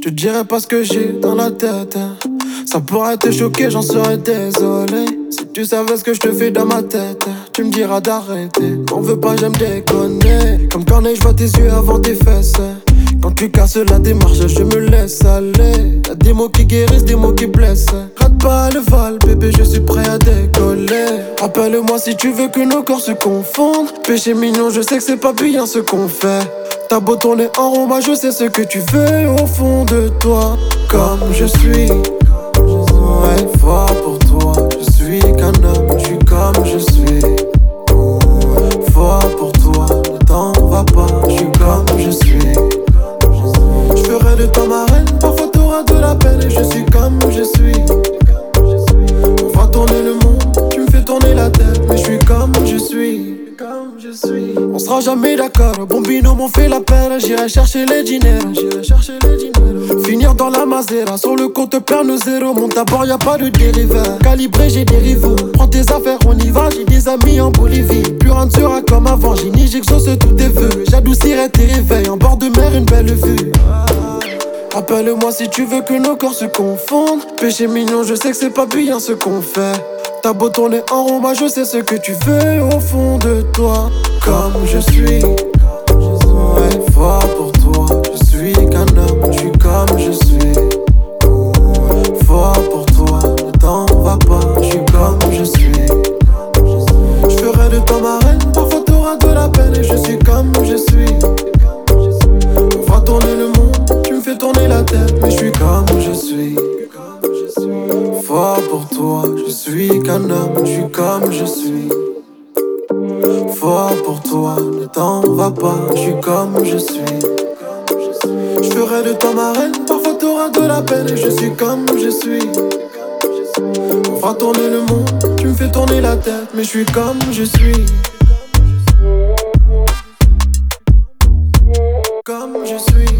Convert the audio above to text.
te dirai pas ce que j'ai dans la tête. Ça pourrait te choquer, j'en serais désolé. Si tu savais ce que je te fais dans ma tête, tu me diras d'arrêter. M'en veux pas, j'aime déconner. Comme Corneille, je vois tes yeux avant tes fesses. Quand tu casses la démarche, je me laisse aller. Y'a des mots qui guérissent, des mots qui blessent. Rate pas le vol, bébé, je suis prêt à décoller. Rappelle-moi si tu veux que nos corps se confondent. Péché mignon, je sais que c'est pas bien ce qu'on fait. T'as beau tourner en rond, moi je sais ce que tu veux au fond de toi. Comme je suis, ouais, fort pour toi. Je suis qu'un homme, je suis comme je suis. Fort pour toi, ne t'en va pas, je suis comme je suis. Je ferai de toi ma reine, parfois t'auras de la peine et je suis comme je suis. On va tourner le monde, tu me fais tourner la tête, mais je suis comme je suis. On sera jamais d'accord, bon binôme on fait la paire. J'irai chercher les diners, finir dans la Mazera. Sur le compte perd nos zéros, monte à bord y'a pas de dérivé. Calibré j'ai des rivaux, prends tes affaires on y va. J'ai des amis en Bolivie, plus rien ne sera comme avant. J'ai ni j'exauce tous tes vœux, j'adoucirai tes réveils. En bord de mer une belle vue. Rappelle-moi si tu veux que nos corps se confondent. Péché mignon, je sais que c'est pas bien ce qu'on fait. T'as beau tourner en rond, moi je sais ce que tu veux au fond de toi. Comme je suis, ouais, fort pour toi. Je suis qu'un homme, je suis comme je suis. Fort pour toi, ne t'en va pas, je suis comme je suis. Je ferai de toi ma reine, parfois t'auras de la peine et je suis comme je suis. On va tourner le monde, tu me fais tourner la tête, mais je suis comme je suis. Fort pour toi, je suis qu'un homme, je suis comme je suis. Fort pour toi, ne t'en va pas, je suis comme je suis. Je ferai de toi ma reine, parfois t'auras de la peine et je suis comme je suis. On va tourner le monde, tu me fais tourner la tête, mais je suis comme je suis. Comme je suis.